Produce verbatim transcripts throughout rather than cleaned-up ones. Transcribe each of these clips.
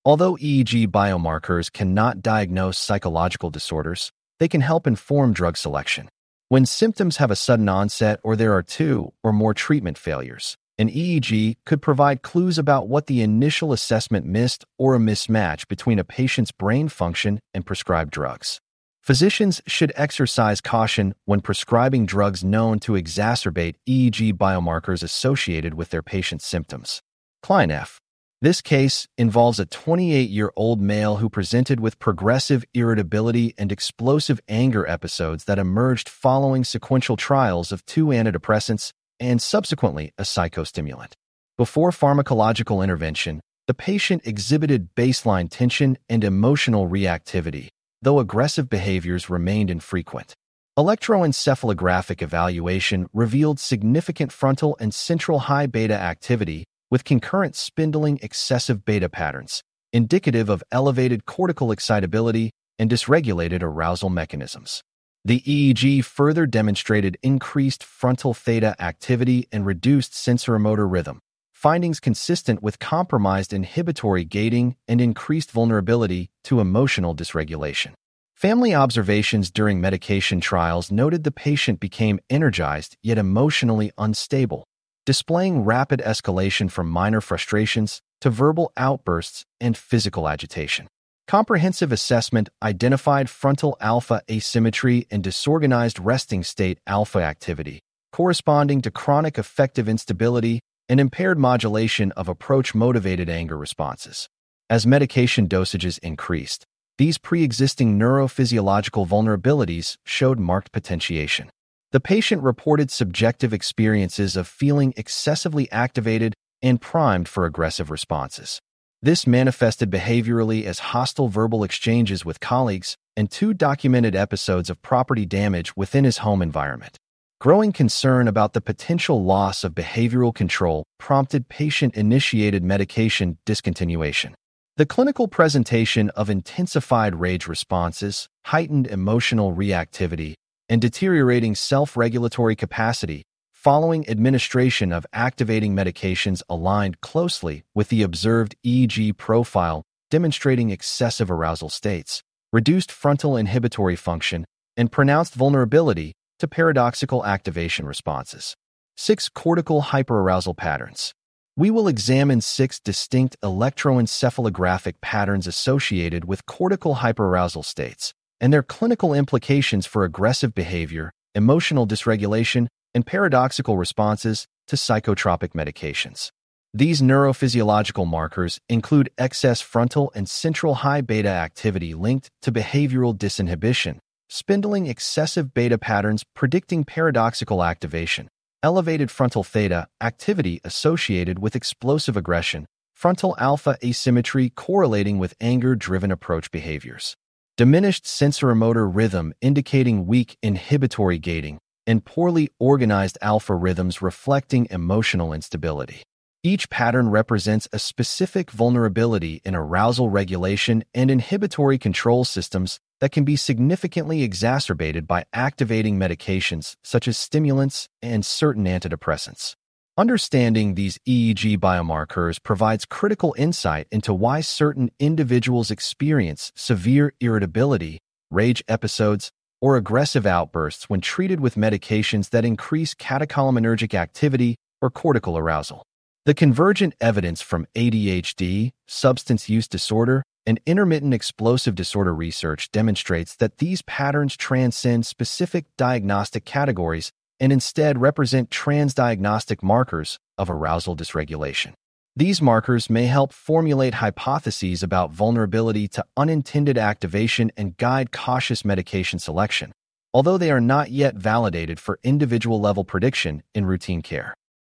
Although E E G biomarkers cannot diagnose psychological disorders, they can help inform drug selection. When symptoms have a sudden onset or there are two or more treatment failures, an E E G could provide clues about what the initial assessment missed or a mismatch between a patient's brain function and prescribed drugs. Physicians should exercise caution when prescribing drugs known to exacerbate E E G biomarkers associated with their patient's symptoms. Klein F. This case involves a twenty-eight-year-old male who presented with progressive irritability and explosive anger episodes that emerged following sequential trials of two antidepressants and subsequently a psychostimulant. Before pharmacological intervention, the patient exhibited baseline tension and emotional reactivity, though aggressive behaviors remained infrequent. Electroencephalographic evaluation revealed significant frontal and central high beta activity with concurrent spindling excessive beta patterns, indicative of elevated cortical excitability and dysregulated arousal mechanisms. The E E G further demonstrated increased frontal theta activity and reduced sensoromotor rhythm, findings consistent with compromised inhibitory gating and increased vulnerability to emotional dysregulation. Family observations during medication trials noted the patient became energized yet emotionally unstable, displaying rapid escalation from minor frustrations to verbal outbursts and physical agitation. Comprehensive assessment identified frontal alpha asymmetry and disorganized resting state alpha activity, corresponding to chronic affective instability and impaired modulation of approach-motivated anger responses. As medication dosages increased, these pre-existing neurophysiological vulnerabilities showed marked potentiation. The patient reported subjective experiences of feeling excessively activated and primed for aggressive responses. This manifested behaviorally as hostile verbal exchanges with colleagues and two documented episodes of property damage within his home environment. Growing concern about the potential loss of behavioral control prompted patient-initiated medication discontinuation. The clinical presentation of intensified rage responses, heightened emotional reactivity, and deteriorating self-regulatory capacity following administration of activating medications aligned closely with the observed E E G profile, demonstrating excessive arousal states, reduced frontal inhibitory function, and pronounced vulnerability to paradoxical activation responses. Six cortical hyperarousal patterns. We will examine six distinct electroencephalographic patterns associated with cortical hyperarousal states and their clinical implications for aggressive behavior, emotional dysregulation, and paradoxical responses to psychotropic medications. These neurophysiological markers include excess frontal and central high beta activity linked to behavioral disinhibition, spindling excessive beta patterns predicting paradoxical activation, elevated frontal theta activity associated with explosive aggression, frontal alpha asymmetry correlating with anger-driven approach behaviors, diminished sensoromotor rhythm indicating weak inhibitory gating, and poorly organized alpha rhythms reflecting emotional instability. Each pattern represents a specific vulnerability in arousal regulation and inhibitory control systems that can be significantly exacerbated by activating medications such as stimulants and certain antidepressants. Understanding these E E G biomarkers provides critical insight into why certain individuals experience severe irritability, rage episodes, or aggressive outbursts when treated with medications that increase catecholaminergic activity or cortical arousal. The convergent evidence from A D H D, substance use disorder, and intermittent explosive disorder research demonstrates that these patterns transcend specific diagnostic categories and instead represent transdiagnostic markers of arousal dysregulation. These markers may help formulate hypotheses about vulnerability to unintended activation and guide cautious medication selection, although they are not yet validated for individual-level prediction in routine care.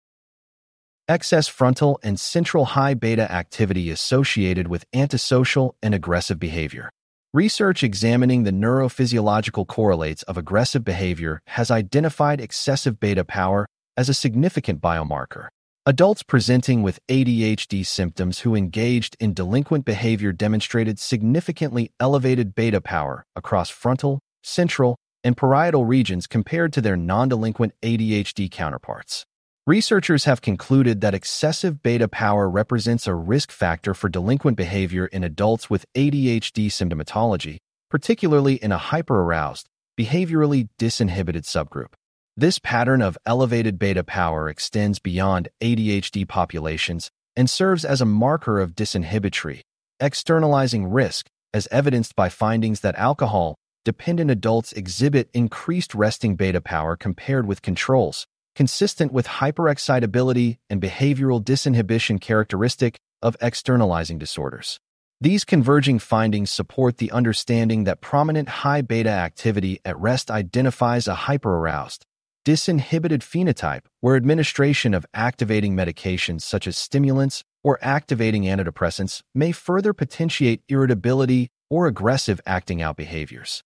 Excess frontal and central high beta activity associated with antisocial and aggressive behavior. Research examining the neurophysiological correlates of aggressive behavior has identified excessive beta power as a significant biomarker. Adults presenting with A D H D symptoms who engaged in delinquent behavior demonstrated significantly elevated beta power across frontal, central, and parietal regions compared to their non-delinquent A D H D counterparts. Researchers have concluded that excessive beta power represents a risk factor for delinquent behavior in adults with A D H D symptomatology, particularly in a hyperaroused, behaviorally disinhibited subgroup. This pattern of elevated beta power extends beyond A D H D populations and serves as a marker of disinhibitory, externalizing risk, as evidenced by findings that alcohol-dependent adults exhibit increased resting beta power compared with controls, consistent with hyperexcitability and behavioral disinhibition characteristic of externalizing disorders. These converging findings support the understanding that prominent high beta activity at rest identifies a hyperaroused, disinhibited phenotype where administration of activating medications such as stimulants or activating antidepressants may further potentiate irritability or aggressive acting-out behaviors.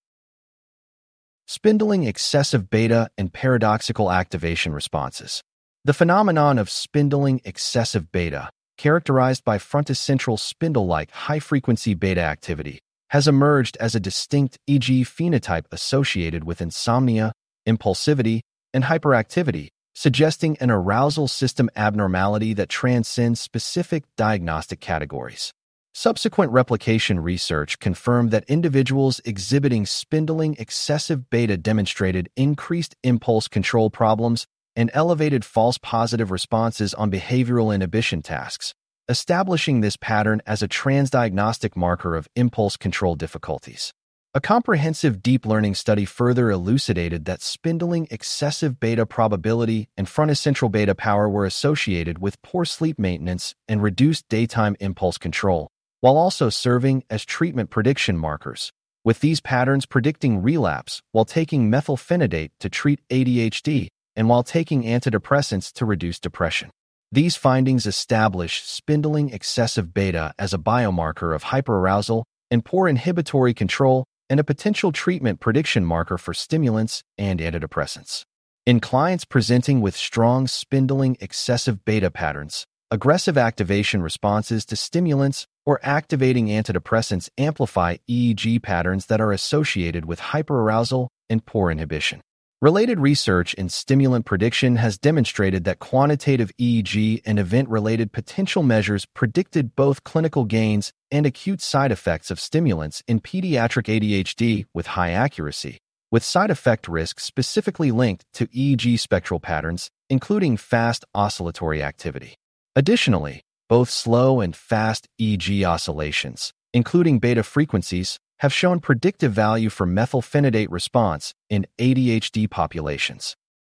Spindling excessive beta and paradoxical activation responses. The phenomenon of spindling excessive beta, characterized by frontocentral spindle-like high-frequency beta activity, has emerged as a distinct E E G phenotype associated with insomnia, impulsivity, and hyperactivity, suggesting an arousal system abnormality that transcends specific diagnostic categories. Subsequent replication research confirmed that individuals exhibiting spindling excessive beta demonstrated increased impulse control problems and elevated false positive responses on behavioral inhibition tasks, establishing this pattern as a transdiagnostic marker of impulse control difficulties. A comprehensive deep learning study further elucidated that spindling excessive beta probability and frontocentral beta power were associated with poor sleep maintenance and reduced daytime impulse control, while also serving as treatment prediction markers, with these patterns predicting relapse while taking methylphenidate to treat A D H D and while taking antidepressants to reduce depression. These findings establish spindling excessive beta as a biomarker of hyperarousal and poor inhibitory control and a potential treatment prediction marker for stimulants and antidepressants. In clients presenting with strong spindling excessive beta patterns, aggressive activation responses to stimulants or activating antidepressants amplify E E G patterns that are associated with hyperarousal and poor inhibition. Related research in stimulant prediction has demonstrated that quantitative E E G and event-related potential measures predicted both clinical gains and acute side effects of stimulants in pediatric A D H D with high accuracy, with side effect risks specifically linked to E E G spectral patterns, including fast oscillatory activity. Additionally, both slow and fast E E G oscillations, including beta frequencies, have shown predictive value for methylphenidate response in A D H D populations.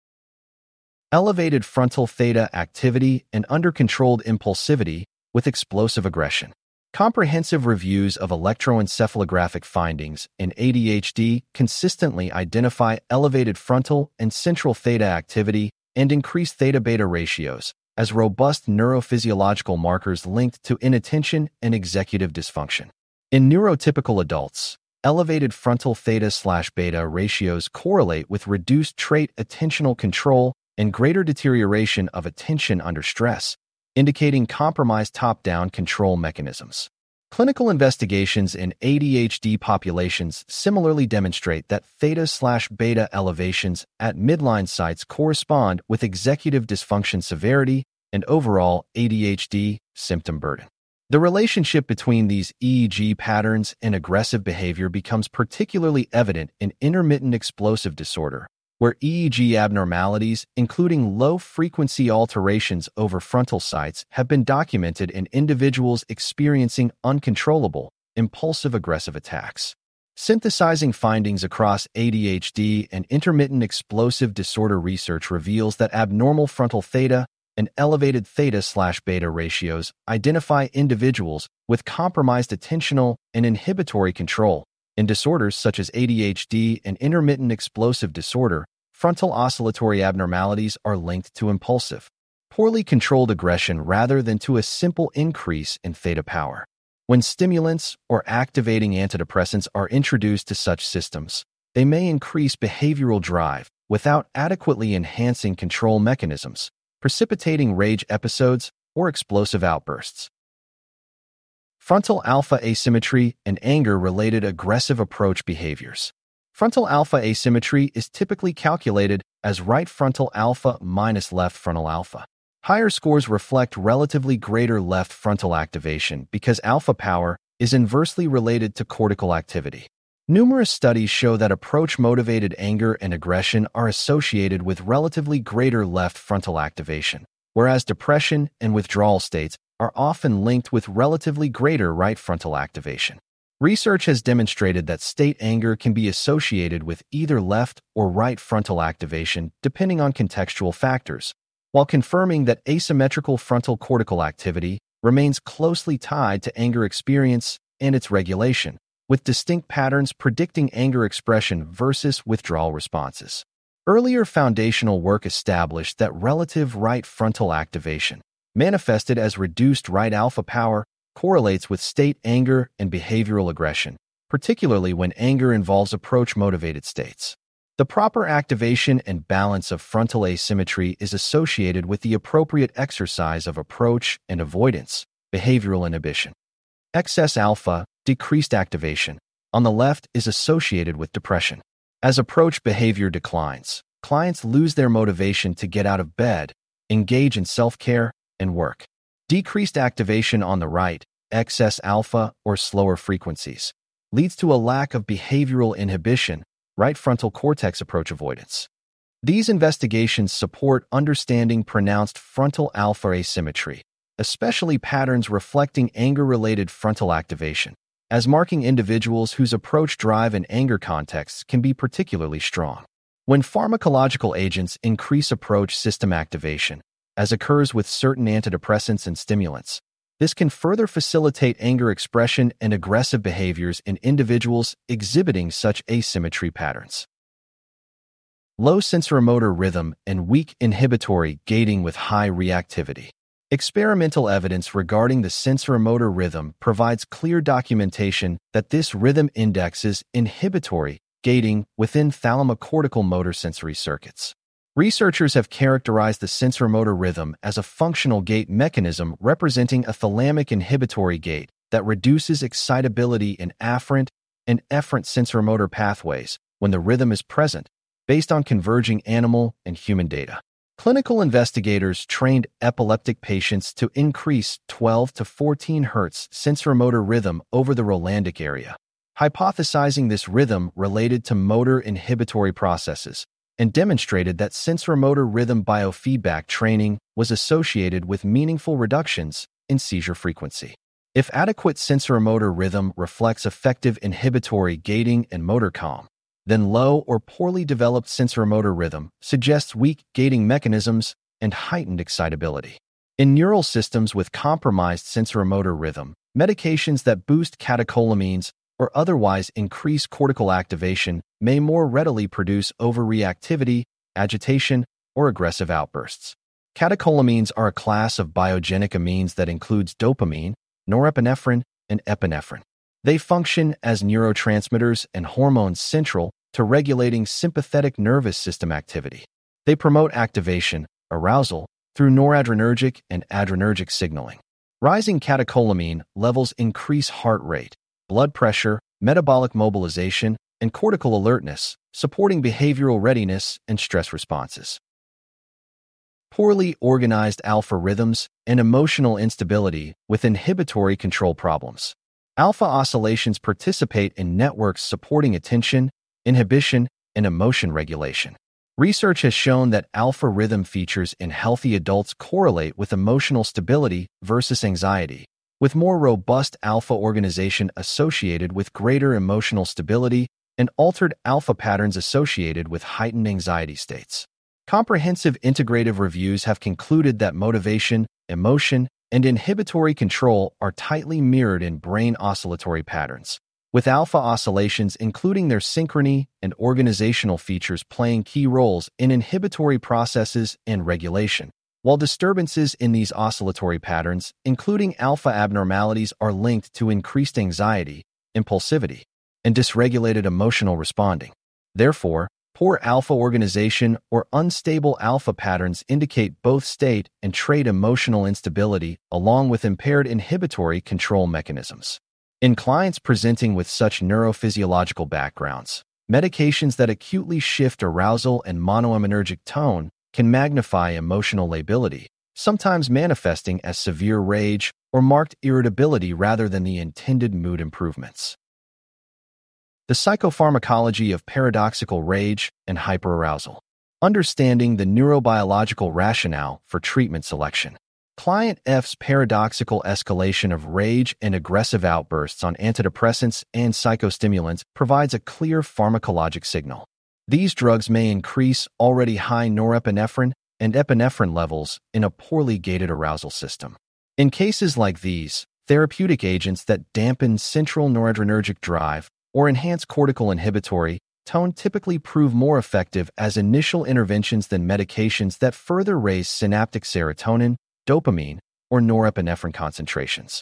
Elevated frontal theta activity and under-controlled impulsivity with explosive aggression. Comprehensive reviews of electroencephalographic findings in A D H D consistently identify elevated frontal and central theta activity and increased theta-beta ratios as robust neurophysiological markers linked to inattention and executive dysfunction. In neurotypical adults, elevated frontal theta-beta ratios correlate with reduced trait attentional control and greater deterioration of attention under stress, indicating compromised top-down control mechanisms. Clinical investigations in A D H D populations similarly demonstrate that theta-beta elevations at midline sites correspond with executive dysfunction severity and overall A D H D symptom burden. The relationship between these E E G patterns and aggressive behavior becomes particularly evident in intermittent explosive disorder, where E E G abnormalities, including low-frequency alterations over frontal sites, have been documented in individuals experiencing uncontrollable, impulsive aggressive attacks. Synthesizing findings across A D H D and intermittent explosive disorder research reveals that abnormal frontal theta and elevated theta-beta ratios identify individuals with compromised attentional and inhibitory control. In disorders such as A D H D and intermittent explosive disorder, frontal oscillatory abnormalities are linked to impulsive, poorly controlled aggression rather than to a simple increase in theta power. When stimulants or activating antidepressants are introduced to such systems, they may increase behavioral drive without adequately enhancing control mechanisms, precipitating rage episodes or explosive outbursts. Frontal alpha asymmetry and anger-related aggressive approach behaviors. Frontal alpha asymmetry is typically calculated as right frontal alpha minus left frontal alpha. Higher scores reflect relatively greater left frontal activation because alpha power is inversely related to cortical activity. Numerous studies show that approach-motivated anger and aggression are associated with relatively greater left frontal activation, whereas depression and withdrawal states are often linked with relatively greater right frontal activation. Research has demonstrated that state anger can be associated with either left or right frontal activation depending on contextual factors, while confirming that asymmetrical frontal cortical activity remains closely tied to anger experience and its regulation, with distinct patterns predicting anger expression versus withdrawal responses. Earlier foundational work established that relative right frontal activation, manifested as reduced right alpha power, correlates with state anger and behavioral aggression, particularly when anger involves approach-motivated states. The proper activation and balance of frontal asymmetry is associated with the appropriate exercise of approach and avoidance, behavioral inhibition. Excess alpha, decreased activation, on the left is associated with depression. As approach behavior declines, clients lose their motivation to get out of bed, engage in self-care, and work. Decreased activation on the right, excess alpha or slower frequencies, leads to a lack of behavioral inhibition, right frontal cortex approach avoidance. These investigations support understanding pronounced frontal alpha asymmetry, especially patterns reflecting anger-related frontal activation, as marking individuals whose approach drive and anger contexts can be particularly strong. When pharmacological agents increase approach system activation, as occurs with certain antidepressants and stimulants, this can further facilitate anger expression and aggressive behaviors in individuals exhibiting such asymmetry patterns. Low sensoromotor rhythm and weak inhibitory gating with high reactivity. Experimental evidence regarding the sensoromotor rhythm provides clear documentation that this rhythm indexes inhibitory gating within thalamocortical motor sensory circuits. Researchers have characterized the sensoromotor rhythm as a functional gate mechanism representing a thalamic inhibitory gate that reduces excitability in afferent and efferent sensoromotor pathways when the rhythm is present, based on converging animal and human data. Clinical investigators trained epileptic patients to increase twelve to fourteen hertz sensoromotor rhythm over the Rolandic area, hypothesizing this rhythm related to motor inhibitory processes, and demonstrated that sensoromotor rhythm biofeedback training was associated with meaningful reductions in seizure frequency. If adequate sensoromotor rhythm reflects effective inhibitory gating and motor calm, then low or poorly developed sensoromotor rhythm suggests weak gating mechanisms and heightened excitability. In neural systems with compromised sensoromotor rhythm, medications that boost catecholamines or otherwise increase cortical activation may more readily produce overreactivity, agitation, or aggressive outbursts. Catecholamines are a class of biogenic amines that includes dopamine, norepinephrine, and epinephrine. They function as neurotransmitters and hormones central to regulating sympathetic nervous system activity. They promote activation, arousal, through noradrenergic and adrenergic signaling. Rising catecholamine levels increase heart rate, blood pressure, metabolic mobilization, and cortical alertness, supporting behavioral readiness and stress responses. Poorly organized alpha rhythms and emotional instability with inhibitory control problems. Alpha oscillations participate in networks supporting attention, inhibition, and emotion regulation. Research has shown that alpha rhythm features in healthy adults correlate with emotional stability versus anxiety, with more robust alpha organization associated with greater emotional stability and altered alpha patterns associated with heightened anxiety states. Comprehensive integrative reviews have concluded that motivation, emotion, and inhibitory control are tightly mirrored in brain oscillatory patterns, with alpha oscillations including their synchrony and organizational features playing key roles in inhibitory processes and regulation, while disturbances in these oscillatory patterns, including alpha abnormalities, are linked to increased anxiety, impulsivity, and dysregulated emotional responding. Therefore, poor alpha organization or unstable alpha patterns indicate both state and trait emotional instability along with impaired inhibitory control mechanisms. In clients presenting with such neurophysiological backgrounds, Medications that acutely shift arousal and monoaminergic tone can magnify emotional lability, sometimes manifesting as severe rage or marked irritability rather than the intended mood improvements. The psychopharmacology of paradoxical rage and hyperarousal. Understanding the neurobiological rationale for treatment selection. Client F's paradoxical escalation of rage and aggressive outbursts on antidepressants and psychostimulants provides a clear pharmacologic signal. These drugs may increase already high norepinephrine and epinephrine levels in a poorly gated arousal system. In cases like these, therapeutic agents that dampen central noradrenergic drive or enhance cortical inhibitory tone typically prove more effective as initial interventions than medications that further raise synaptic serotonin, dopamine, or norepinephrine concentrations.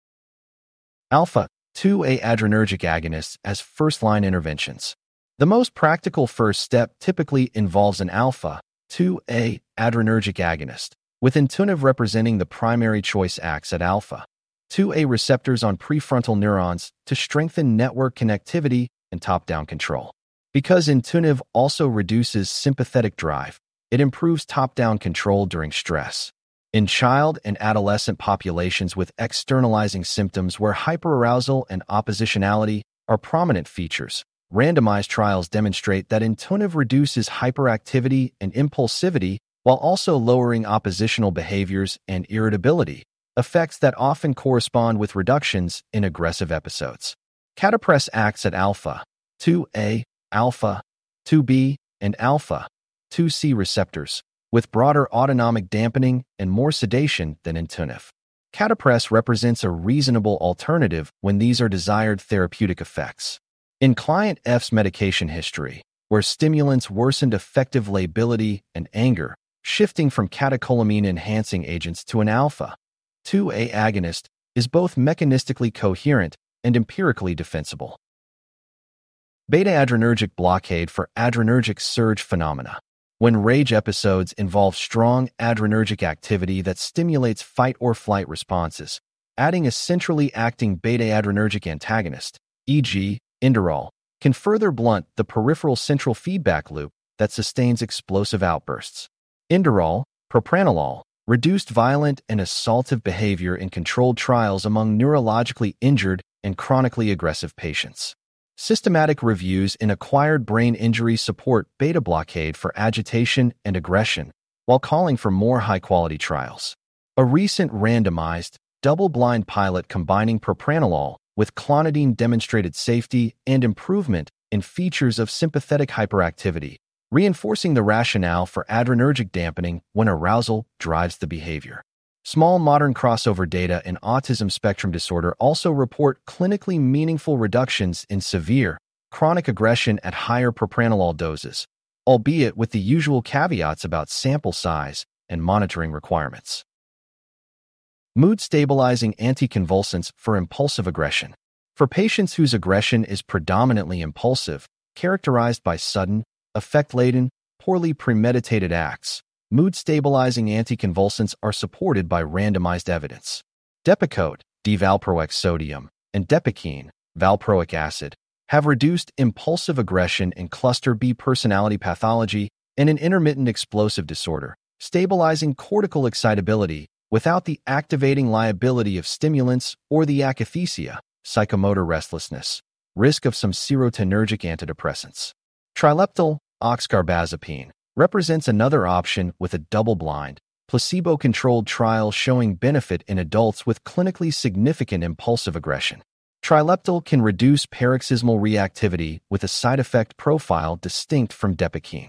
Alpha two A adrenergic agonists as first-line interventions. The most practical first step typically involves an alpha two A adrenergic agonist, with Intuniv representing the primary choice acts at alpha two A receptors on prefrontal neurons to strengthen network connectivity and top-down control. Because Intuniv also reduces sympathetic drive, it improves top-down control during stress. In child and adolescent populations with externalizing symptoms where hyperarousal and oppositionality are prominent features, randomized trials demonstrate that Intuniv reduces hyperactivity and impulsivity while also lowering oppositional behaviors and irritability, effects that often correspond with reductions in aggressive episodes. Catapress acts at alpha two A, alpha two B, and alpha two C receptors, with broader autonomic dampening and more sedation than Intuniv. Catapress represents a reasonable alternative when these are desired therapeutic effects. In Client F's medication history, where stimulants worsened affective lability and anger, shifting from catecholamine-enhancing agents to an alpha two A agonist is both mechanistically coherent and empirically defensible. Beta-adrenergic blockade for adrenergic surge phenomena. When rage episodes involve strong adrenergic activity that stimulates fight-or-flight responses, adding a centrally acting beta-adrenergic antagonist, for example, Inderal, can further blunt the peripheral central feedback loop that sustains explosive outbursts. Inderal, propranolol, reduced violent and assaultive behavior in controlled trials among neurologically injured and chronically aggressive patients. Systematic reviews in acquired brain injury support beta blockade for agitation and aggression, while calling for more high-quality trials. A recent randomized, double-blind pilot combining propranolol with clonidine demonstrated safety and improvement in features of sympathetic hyperactivity, reinforcing the rationale for adrenergic dampening when arousal drives the behavior. Small modern crossover data in autism spectrum disorder also report clinically meaningful reductions in severe, chronic aggression at higher propranolol doses, albeit with the usual caveats about sample size and monitoring requirements. Mood-stabilizing anticonvulsants for impulsive aggression. For patients whose aggression is predominantly impulsive, characterized by sudden, affect-laden, poorly premeditated acts, mood-stabilizing anticonvulsants are supported by randomized evidence. Depakote, D-valproic sodium, and Depakine, valproic acid, have reduced impulsive aggression in cluster B personality pathology and in intermittent explosive disorder, stabilizing cortical excitability without the activating liability of stimulants or the akathisia, psychomotor restlessness, risk of some serotonergic antidepressants. Trileptal, oxcarbazepine, represents another option with a double-blind, placebo-controlled trial showing benefit in adults with clinically significant impulsive aggression. Trileptal can reduce paroxysmal reactivity with a side effect profile distinct from Depakine.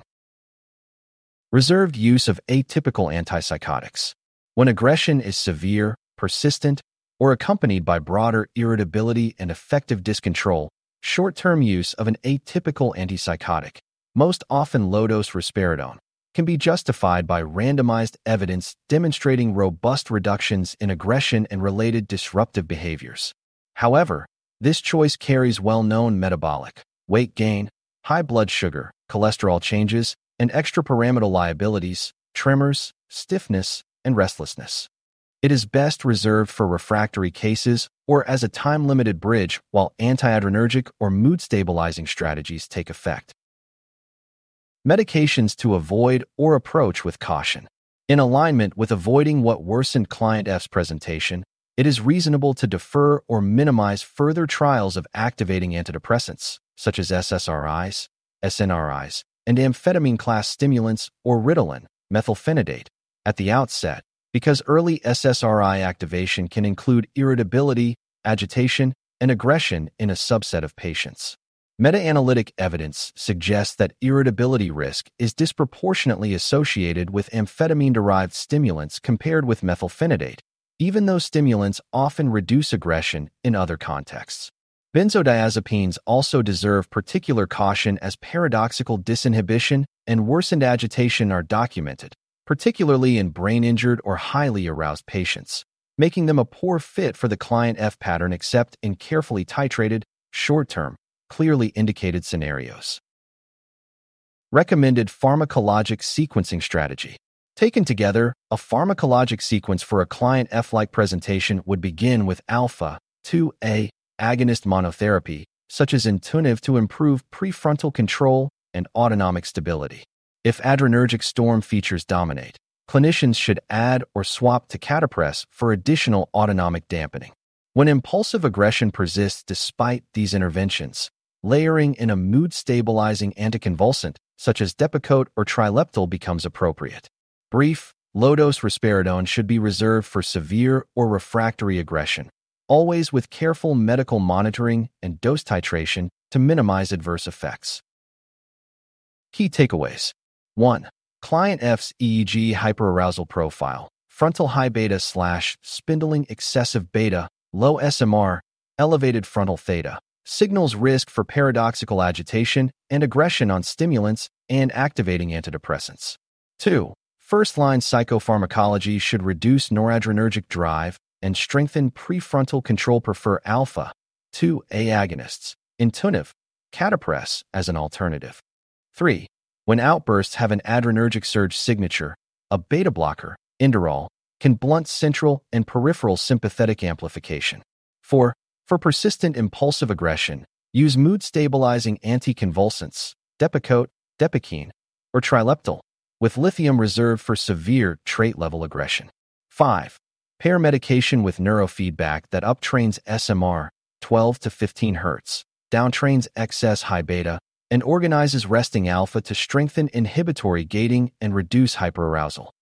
Reserved use of atypical antipsychotics. When aggression is severe, persistent, or accompanied by broader irritability and affective discontrol, short-term use of an atypical antipsychotic, most often low-dose risperidone, can be justified by randomized evidence demonstrating robust reductions in aggression and related disruptive behaviors. However, this choice carries well-known metabolic, weight gain, high blood sugar, cholesterol changes, and extrapyramidal liabilities, tremors, stiffness, and restlessness. It is best reserved for refractory cases or as a time-limited bridge while antiadrenergic or mood-stabilizing strategies take effect. Medications to avoid or approach with caution. In alignment with avoiding what worsened client F's presentation, it is reasonable to defer or minimize further trials of activating antidepressants, such as S S R Is, S N R Is, and amphetamine-class stimulants or Ritalin, methylphenidate, at the outset, because early S S R I activation can include irritability, agitation, and aggression in a subset of patients. Meta-analytic evidence suggests that irritability risk is disproportionately associated with amphetamine-derived stimulants compared with methylphenidate, even though stimulants often reduce aggression in other contexts. Benzodiazepines also deserve particular caution as paradoxical disinhibition and worsened agitation are documented, particularly in brain-injured or highly aroused patients, making them a poor fit for the client F pattern except in carefully titrated, short-term, clearly indicated scenarios. Recommended pharmacologic sequencing strategy. Taken together, a pharmacologic sequence for a client F-like presentation would begin with alpha two A agonist monotherapy, such as Intuniv to improve prefrontal control and autonomic stability. If adrenergic storm features dominate, clinicians should add or swap to catapress for additional autonomic dampening. When impulsive aggression persists despite these interventions, layering in a mood-stabilizing anticonvulsant, such as Depakote or Trileptal, becomes appropriate. Brief, low-dose risperidone should be reserved for severe or refractory aggression, always with careful medical monitoring and dose titration to minimize adverse effects. Key takeaways. one. Client F's E E G hyperarousal profile, frontal high beta slash spindling excessive beta, low S M R, elevated frontal theta, signals risk for paradoxical agitation and aggression on stimulants and activating antidepressants. two. First-line psychopharmacology should reduce noradrenergic drive and strengthen prefrontal control. Prefer alpha two A agonists, Intuniv, catapress as an alternative. three. When outbursts have an adrenergic surge signature, a beta blocker, Inderal, can blunt central and peripheral sympathetic amplification. four. For persistent impulsive aggression, use mood-stabilizing anticonvulsants, Depakote, Depakine, or Trileptal, with lithium reserved for severe trait-level aggression. five. Pair medication with neurofeedback that uptrains S M R twelve to fifteen hertz, downtrains excess high beta, and organizes resting alpha to strengthen inhibitory gating and reduce hyperarousal.